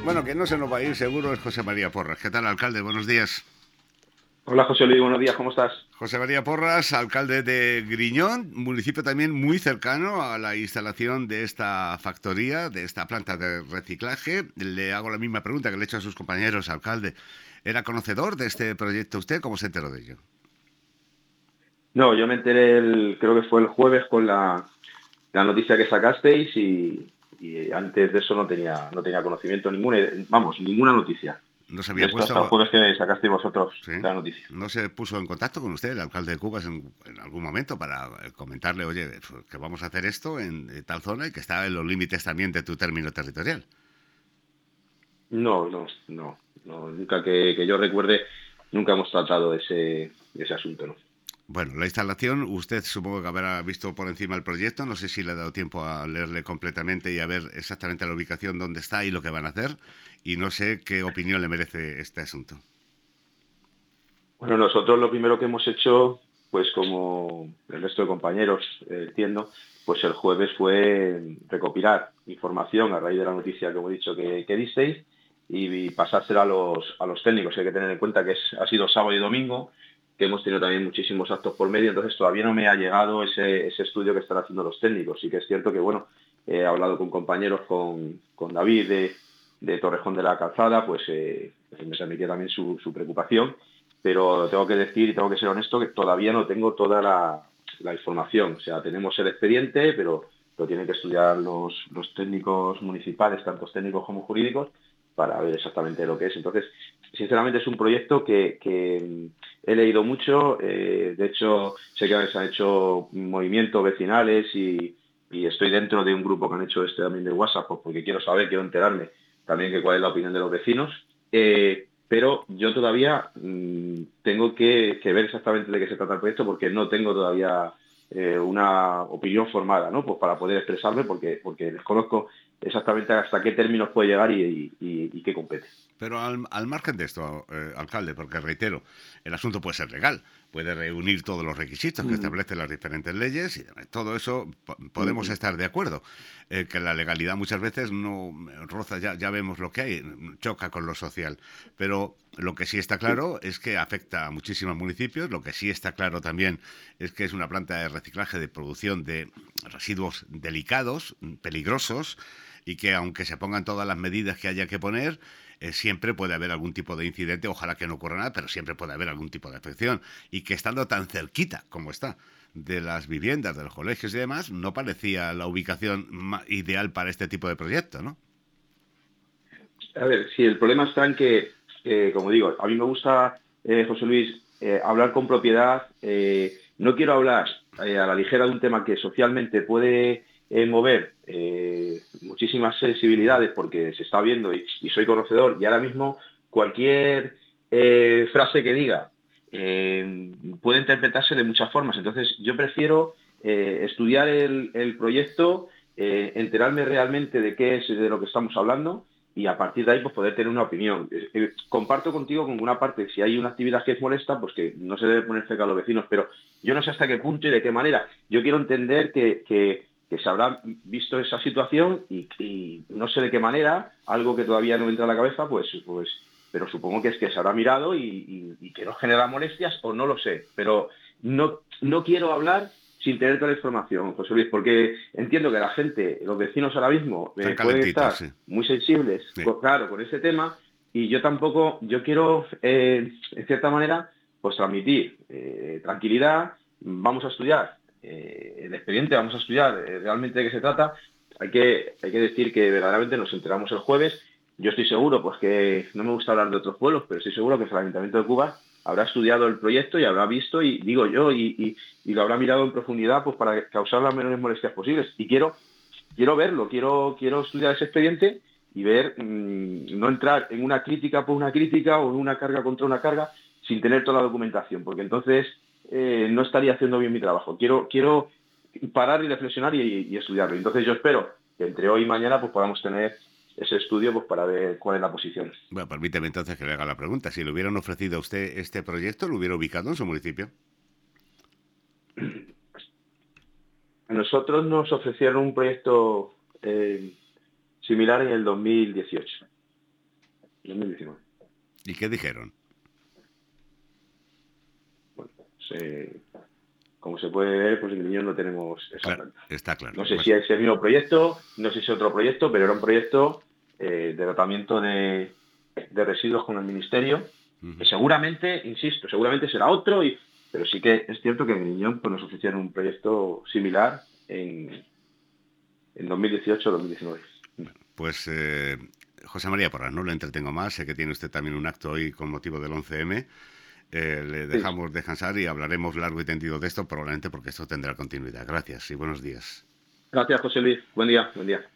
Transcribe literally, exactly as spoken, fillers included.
Bueno, que no se nos va a ir seguro es José María Porras. ¿Qué tal, alcalde? Buenos días. Hola José Luis, buenos días, ¿cómo estás? José María Porras, alcalde de Griñón, municipio también muy cercano a la instalación de esta factoría, de esta planta de reciclaje. Le hago la misma pregunta que le he hecho a sus compañeros, alcalde. ¿Era conocedor de este proyecto usted? ¿Cómo se enteró de ello? No, yo me enteré, el, creo que fue el jueves con la, la noticia que sacasteis y, y antes de eso no tenía, no tenía conocimiento ninguna, vamos, ninguna noticia. ¿No se De había esto hasta el puesto, jueves que sacasteis vosotros sí, la noticia. no se puso en contacto con usted, el alcalde de Cubas, en, en algún momento para eh, comentarle, oye, que vamos a hacer esto en, en tal zona y que está en los límites también de tu término territorial? No, no, no, no nunca que, que yo recuerde, nunca hemos tratado ese, ese asunto, ¿no? Bueno, la instalación, usted supongo que habrá visto por encima el proyecto, no sé si le ha dado tiempo a leerle completamente y a ver exactamente la ubicación donde está y lo que van a hacer, y no sé qué opinión le merece este asunto. Bueno, nosotros lo primero que hemos hecho, pues como el resto de compañeros, eh, entiendo, pues el jueves fue recopilar información a raíz de la noticia, como he dicho, que, que disteis y, y pasársela a los, a los técnicos. Hay que tener en cuenta que es, ha sido sábado y domingo, que hemos tenido también muchísimos actos por medio, entonces todavía no me ha llegado ese, ese estudio que están haciendo los técnicos. Sí que es cierto que, bueno, he hablado con compañeros, con, con David de, de Torrejón de la Calzada, pues eh, me transmitía también su, su preocupación, pero tengo que decir y tengo que ser honesto que todavía no tengo toda la, la información. O sea, tenemos el expediente, pero lo tienen que estudiar los, los técnicos municipales, tanto técnicos como jurídicos, para ver exactamente lo que es. Entonces, sinceramente es un proyecto que, que he leído mucho, eh, de hecho sé que se han hecho movimientos vecinales y, y estoy dentro de un grupo que han hecho este también de WhatsApp, pues porque quiero saber, quiero enterarme también que cuál es la opinión de los vecinos. Eh, pero yo todavía mmm, tengo que, que, ver exactamente de qué se trata el proyecto porque no tengo todavía eh, una opinión formada, ¿no? Pues para poder expresarme porque, porque desconozco exactamente hasta qué términos puede llegar y, y, y qué compete. Pero al, al margen de esto, eh, alcalde, porque reitero, el asunto puede ser legal, puede reunir todos los requisitos que Mm, establecen las diferentes leyes y demás. Todo eso po- podemos mm, estar de acuerdo. Eh, que la legalidad muchas veces no roza, ya, ya vemos lo que hay, choca con lo social. Pero lo que sí está sí. claro es que afecta a muchísimos municipios, lo que sí está claro también es que es una planta de reciclaje, de producción de residuos delicados, peligrosos, y que aunque se pongan todas las medidas que haya que poner, eh, siempre puede haber algún tipo de incidente, ojalá que no ocurra nada, pero siempre puede haber algún tipo de afección. Y que estando tan cerquita como está de las viviendas, de los colegios y demás, no parecía la ubicación ideal para este tipo de proyecto, ¿no? A ver, si el problema está en que, eh, como digo, a mí me gusta, eh, José Luis, eh, hablar con propiedad. Eh, no quiero hablar eh, a la ligera de un tema que socialmente puede eh, mover eh, muchísimas sensibilidades porque se está viendo y, y soy conocedor. Y ahora mismo cualquier eh, frase que diga eh, puede interpretarse de muchas formas. Entonces, yo prefiero eh, estudiar el, el proyecto, eh, enterarme realmente de qué es de lo que estamos hablando y a partir de ahí pues poder tener una opinión. Eh, eh, comparto contigo con una parte, si hay una actividad que es molesta, pues que no se debe poner cerca a los vecinos, pero yo no sé hasta qué punto y de qué manera. Yo quiero entender que, que, que se habrá visto esa situación y, y, no sé de qué manera, algo que todavía no me entra a la cabeza, pues, pues pero supongo que es que se habrá mirado y, y, y que no genera molestias o no lo sé, pero no, no quiero hablar sin tener toda la información, José Luis, porque entiendo que la gente, los vecinos ahora mismo, Están eh, pueden calentitos, estar sí. muy sensibles, Sí. con, claro, con ese tema, y yo tampoco, yo quiero, eh, en cierta manera, pues transmitir eh, tranquilidad, vamos a estudiar eh, el expediente, vamos a estudiar eh, realmente de qué se trata. Hay que, hay que decir que verdaderamente nos enteramos el jueves. Yo estoy seguro, pues que no me gusta hablar de otros pueblos, pero estoy seguro que el Ayuntamiento de Cuba habrá estudiado el proyecto y habrá visto, y digo yo, y, y, y lo habrá mirado en profundidad pues para causar las menores molestias posibles. Y quiero, quiero verlo, quiero, quiero estudiar ese expediente y ver, mmm, no entrar en una crítica por una crítica o en una carga contra una carga sin tener toda la documentación, porque entonces eh, no estaría haciendo bien mi trabajo. Quiero, quiero parar y reflexionar y, y estudiarlo. Entonces yo espero que entre hoy y mañana pues podamos tener ese estudio pues para ver cuál es la posición. Bueno, permíteme entonces que le haga la pregunta. Si le hubieran ofrecido a usted este proyecto, ¿lo hubiera ubicado en su municipio? A nosotros nos ofrecieron un proyecto eh, similar en el dos mil dieciocho. ¿Y qué dijeron? Bueno, pues, eh, como se puede ver, pues en Griñón no tenemos esa Claro, planta. está claro. No sé Pues, si es el mismo proyecto, no sé si es otro proyecto, pero era un proyecto eh, de tratamiento de, de residuos con el Ministerio, uh-huh. que seguramente, insisto, seguramente será otro, y, pero sí que es cierto que en Griñón pues, nos ofrecieron un proyecto similar en, en dos mil dieciocho dos mil diecinueve. Bueno, pues eh, José María Porras, no lo entretengo más, sé que tiene usted también un acto hoy con motivo del once eme. Eh, le dejamos sí. descansar y hablaremos largo y tendido de esto, probablemente porque esto tendrá continuidad. Gracias y buenos días. Gracias, José Luis. Buen día. Buen día.